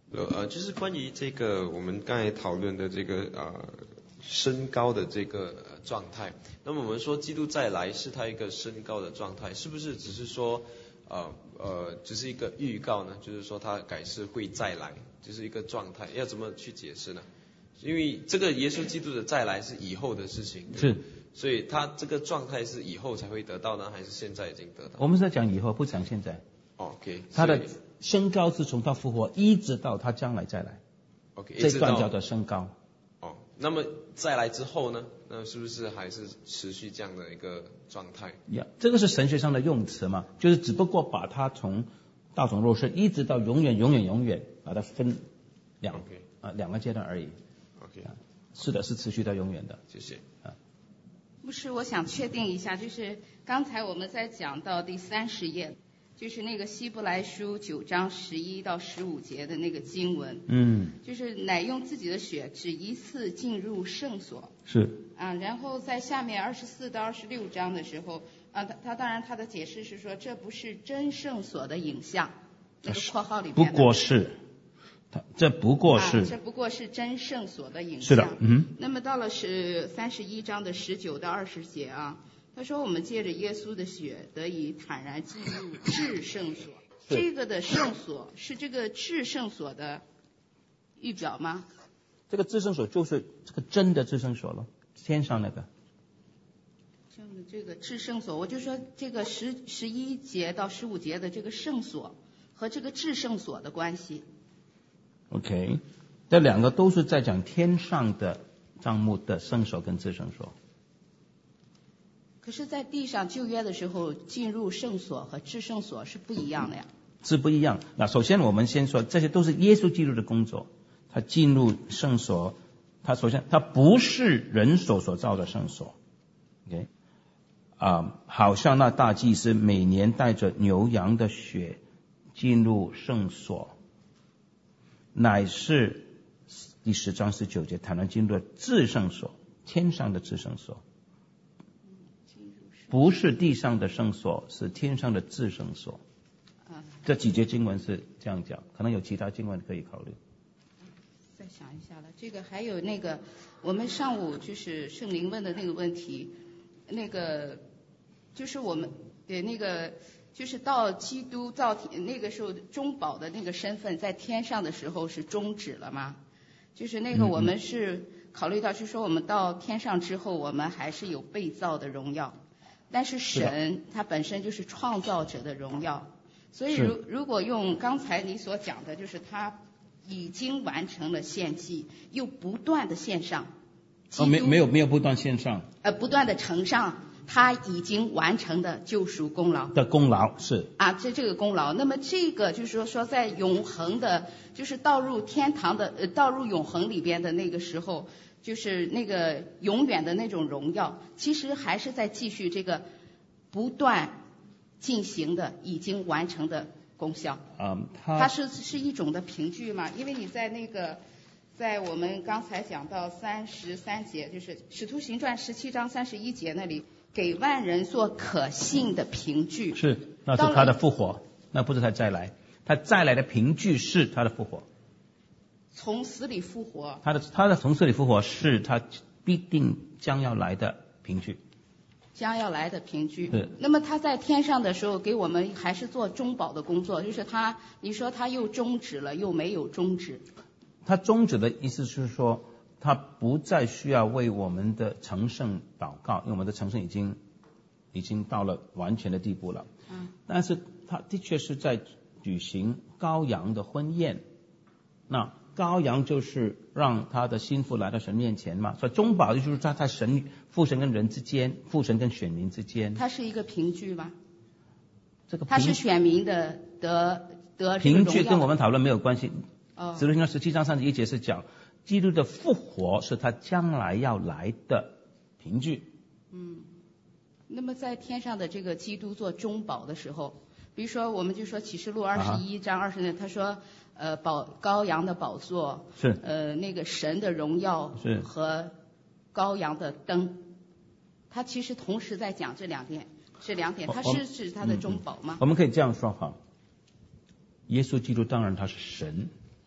就是关于这个我们刚才讨论的这个升高的这个状态。那么我们说基督再来是他一个升高的状态，是不是只是说只是一个预告呢？就是说他改世会再来，就是一个状态，要怎么去解释呢？因为这个耶稣基督的再来是以后的事情， 是， 所以他这个状态是以后才会得到呢，还是现在已经得到？ 我们是在讲以后，不讲现在。 OK， 他的升高是从他复活一直到他将来再来。 OK， 这段叫做升高。 那么再来之后呢？那是不是还是持续这样的一个状态？ 这个是神学上的用词嘛，就是只不过把它从道成肉身一直到永远，把它分两个阶段而已。 OK， 是的，是持续到永远的。 谢谢。 不是，我想确定一下，就是刚才我们在讲到第30页。就是那个希伯来书9章11到15节的那个经文，就是乃用自己的血只一次进入圣所， 是然后在下面24到26章的时候，他当然他的解释是说这不是真圣所的影像，那个括号里面的不过是，这不过是真圣所的影像。 是的， 那么到了31章的19到20节啊。他说我们借着耶稣的血得以坦然进入至圣所，这个的圣所是这个至圣所的预表吗？ 这个至圣所就是这个真的至圣所了，天上那个。 这个至圣所，我就说这个11节到15节的这个圣所和这个至圣所的关系。 OK， 这两个都是在讲天上的帐幕的圣所跟至圣所。 可是在地上旧约的时候，进入圣所和至圣所是不一样的呀。 是不一样。那首先我们先说，这些都是耶稣基督的工作。他进入圣所，他首先他不是人手所造的圣所。OK， 好像那大祭司每年带着牛羊的血进入圣所，乃是第10章19节谈论进入至圣所，天上的至圣所。不是地上的圣所，是天上的至圣所。这几节经文是这样讲，可能有其他经文可以考虑。 再想一下了，这个还有那个我们上午就是圣灵问的那个问题，那个就是我们对那个就是到基督造那个时候中保的那个身份在天上的时候是终止了吗？就是那个我们是考虑到是说我们到天上之后，我们还是有被造的荣耀。但是神他本身就是创造者的荣耀，所以如果用刚才你所讲的，就是他已经完成了献祭，又不断的献上， 没有不断献上， 不断的呈上他已经完成的救赎功劳的功劳是这个功劳。那么这个就是说在永恒的，就是倒入天堂的倒入永恒里边的那个时候。就是那个永远的那种荣耀，其实还是在继续这个不断进行的已经完成的功效。它是一种的凭据嘛？因为你在那个在我们刚才讲到33节，就是使徒行传17章31节那里，给万人做可信的凭据。 是，那是他的复活，那不是他再来，他再来的凭据是他的复活。 从死里复活， 他的从死里复活是他必定将要来的凭据。 将要来的凭据。那么他在天上的时候给我们还是做中保的工作，就是你说他又终止了又没有终止。 他终止的意思是说他不再需要为我们的成圣祷告，因为我们的成圣已经到了完全的地步了。但是他的确是在举行羔羊的婚宴。那羔羊就是让他的心腹来到神面前嘛，所以中保就是在父神跟人之间，父神跟选民之间。 它是一个凭据吗？ 这个它是选民的得凭据跟我们讨论没有关系。使徒行传17章31节是讲基督的复活是他将来要来的凭据。 那么在天上的这个基督做中保的时候，比如说我们就说启示录21章20节，他说羔羊的宝座是那个神的荣耀和羔羊的灯，他其实同时在讲这两点，他是他的中保吗？ 我们可以这样说哈，耶稣基督当然他是神，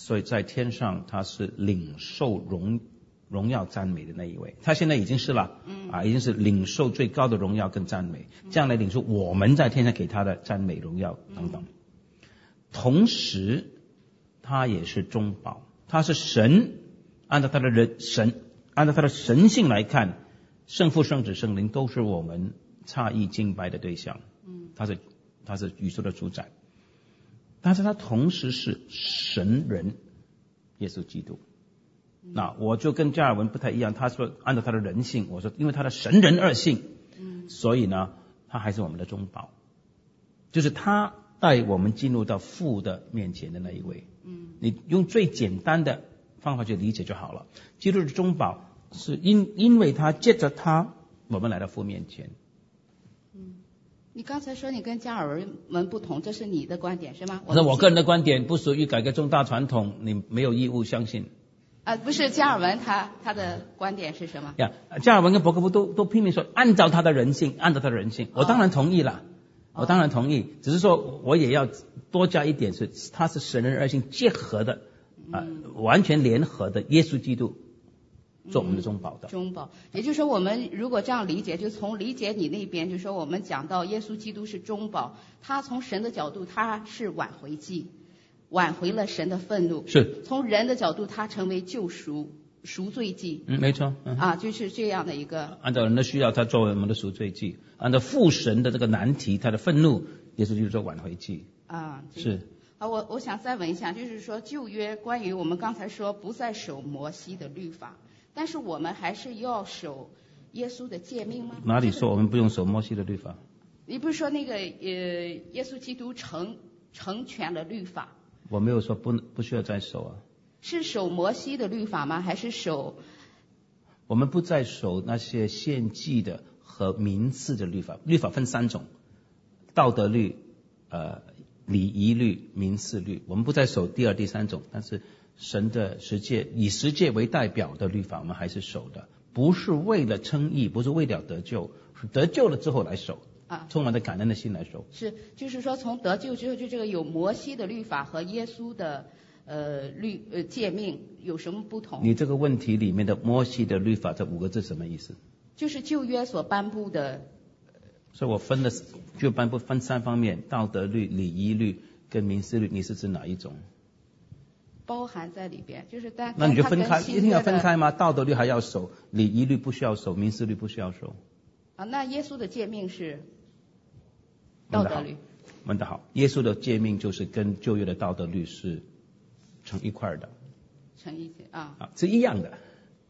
所以在天上他是领受荣耀赞美的那一位，他现在已经是了，已经是领受最高的荣耀跟赞美，这样来领受我们在天上给他的赞美、荣耀等等。同时，他也是中保，他是神，按照他的神性来看，圣父、圣子、圣灵都是我们诧异敬拜的对象。他是宇宙的主宰，但是他同时是神人，耶稣基督。那我就跟加尔文不太一样，他说按照他的人性，我说因为他的神人二性，所以呢，他还是我们的中保，就是他带我们进入到父的面前的那一位。你用最简单的方法去理解就好了。基督的中保是因为他借着他，我们来到父面前。 你刚才说你跟加尔文不同，这是你的观点是吗？ 那我个人的观点不属于改革宗大传统，你没有义务相信。 不是加尔文他的观点是什么？ 加尔文跟伯克夫都拼命说按照他的人性，我当然同意了，我当然同意，只是说我也要多加一点，是他是神人二性结合的，完全联合的耶稣基督做我们的中保的。 中保，也就是说我们如果这样理解，就从理解你那边，就是说我们讲到耶稣基督是中保，他从神的角度他是挽回祭，挽回了神的愤怒， 是从人的角度他成为救赎赎罪祭。 没错。 就是这样的一个。 按照人的需要，他作为我们的赎罪祭；按照父神的这个难题，他的愤怒，耶稣基督做挽回祭。是。 我想再问一下，就是说旧约关于我们刚才说不再守摩西的律法，但是我们还是要守耶稣的诫命吗？ 哪里说我们不用守摩西的律法？ 你不是说那个耶稣基督成全了律法？ 我没有说不需要再守啊。 是守摩西的律法吗？还是守？ 我们不再守那些献祭的和民事的律法。律法分3种：道德律、礼仪律、民事律。我们不再守第2、第3种，但是神的十诫，以十诫为代表的律法，我们还是守的。不是为了称义，不是为了得救，是得救了之后来守。充满着感恩的心来守。 是，就是说从得救之后，就这个有摩西的律法和耶稣的诫命有什么不同？ 你这个问题里面的摩西的律法这5个字什么意思？ 就是旧约所颁布的。 所以我就颁布分3方面：道德律、礼仪律跟民事律。你是指哪一种？ 包含在里边，就是那你就分开，一定要分开吗？道德律还要守，礼仪律不需要守，民事律不需要守。 那耶稣的诫命是道德律。 问得好，耶稣的诫命就是跟旧约的道德律是成一块的，是一样的。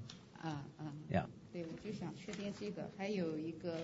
对，我就想确定这个，还有一个，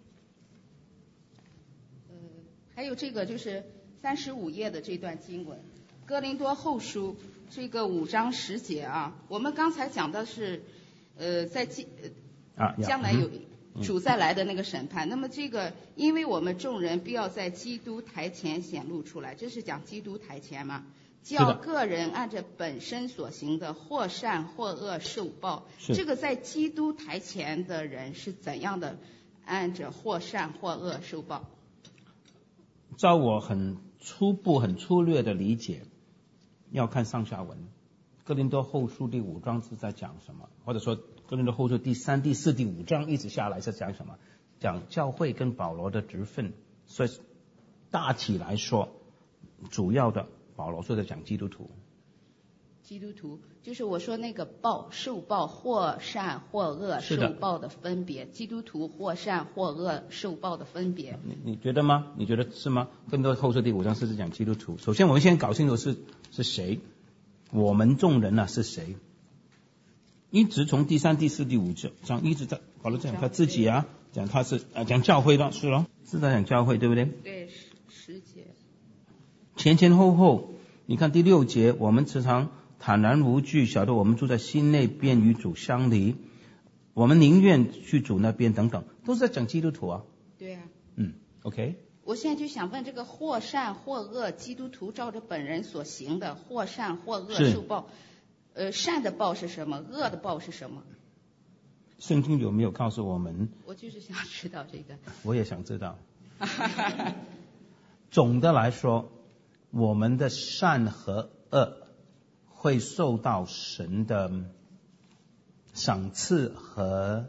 还有这个就是35页的这段经文，哥林多后书这个5章10节啊，我们刚才讲的是在将来有主再来的那个审判。那么这个，因为我们众人必要在基督台前显露出来，这是讲基督台前嘛？叫个人按着本身所行的，或善或恶受报。这个在基督台前的人是怎样的按着或善或恶受报？ 照我很初步、很粗略的理解，要看上下文。哥林多后书第5章是在讲什么？或者说哥林多后书第3、第4、第5章一直下来是讲什么？讲教会跟保罗的职分。所以大体来说，主要的保罗是在讲基督徒。 基督徒就是我说那个受报或善或恶受报的分别。基督徒或善或恶受报的分别。 你觉得吗？你觉得是吗？哥林多后书第5章是讲基督徒。首先我们先搞清楚是谁，我们众人是谁。一直从第3、第4、第5章一直在保罗讲他自己讲他是讲教会了，是咯，是在讲教会，对不对？ 对，10节。 前后，你看第6节，我们时常坦然无惧，晓得我们住在心内，便与主相离，我们宁愿去主那边等等，都是在讲基督徒啊。 对啊。 OK。 我现在就想问，这个或善或恶，基督徒照着本人所行的，或善或恶受报。善的报是什么？恶的报是什么？ 圣经有没有告诉我们？ 我就是想知道这个。 我也想知道。总的来说，我们的善和恶会受到神的赏赐和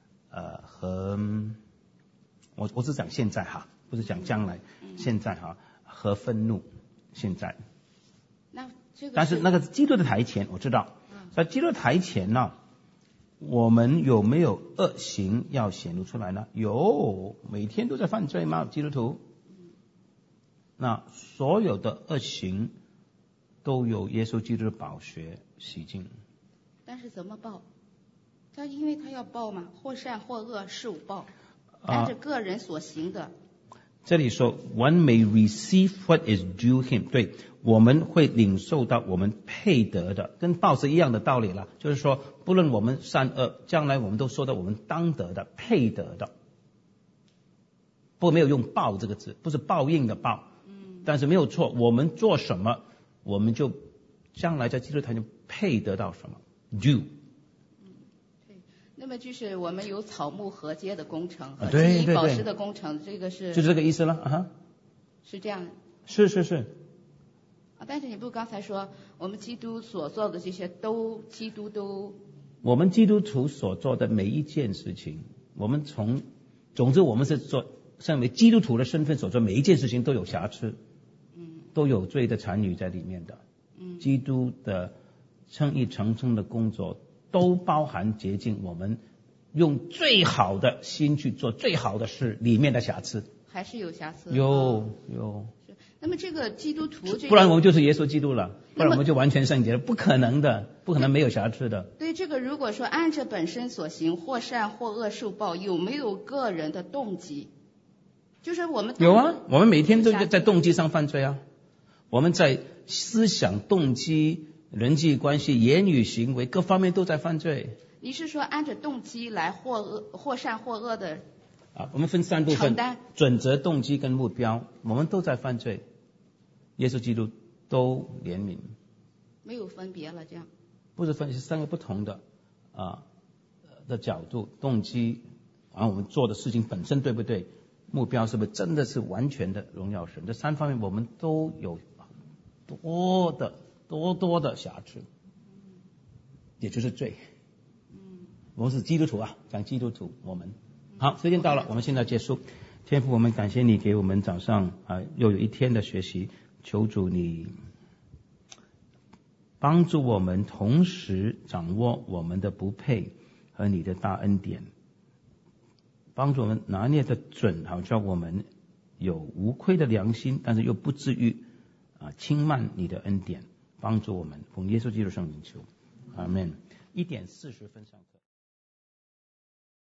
我是讲现在哈，不是讲将来，现在哈和愤怒现在。 那这个但是那个基督的台前我知道，在基督的台前呢，我们有没有恶行要显露出来呢？有，每天都在犯罪吗？基督徒？那所有的恶行都有耶稣基督的宝血洗净。 但是怎么报？因为他要报嘛，或善或恶是无报， 按照个人所行的。 这里说 one may receive what is due him， 对，我们会领受到我们配得的，跟报是一样的道理了，就是说不论我们善恶，将来我们都受到我们当得的配得的。不过没有用报这个字，不是报应的报，但是没有错，我们做什么我们就将来在基督台就配得到什么 due。 那么就是我们有草木合接的工程和对基因宝石的工程，这个是就这个意思了是这样。 是但是你不刚才说我们基督所做的这些基督都， 我们基督徒所做的每一件事情，我们总之我们是做身为基督徒的身份所做每一件事情都有瑕疵，都有罪的残余在里面的。基督的称义成圣的工作都包含洁净我们用最好的心去做最好的事里面的瑕疵， 还是有瑕疵。 有。 那么这个基督徒不然我们就是耶稣基督了，不然我们就完全圣洁了，不可能的，不可能没有瑕疵的。 对，这个如果说按着本身所行，或善或恶受报，有没有个人的动机？就是我们有啊，我们每天都在动机上犯罪啊，我们在思想、动机、人际关系、言语、行为各方面都在犯罪。 你是说按着动机来或善或恶的？ 我们分3部分：准则、动机跟目标。我们都在犯罪，耶稣基督都怜悯， 没有分别了，这样不是分，是3个不同的的角度，动机，然后我们做的事情本身对不对，目标是不是真的是完全的荣耀神，这3方面我们都有多的瑕疵，也就是罪。我们是基督徒啊，讲基督徒，我们好，时间到了，我们现在结束。天父，我们感谢你给我们早上又有一天的学习，求主你帮助我们同时掌握我们的不配和你的大恩典，帮助我们拿捏的准，好叫我们有无愧的良心，但是又不至于轻慢你的恩典，帮助我们奉耶稣基督圣名求，阿们。1:40上课。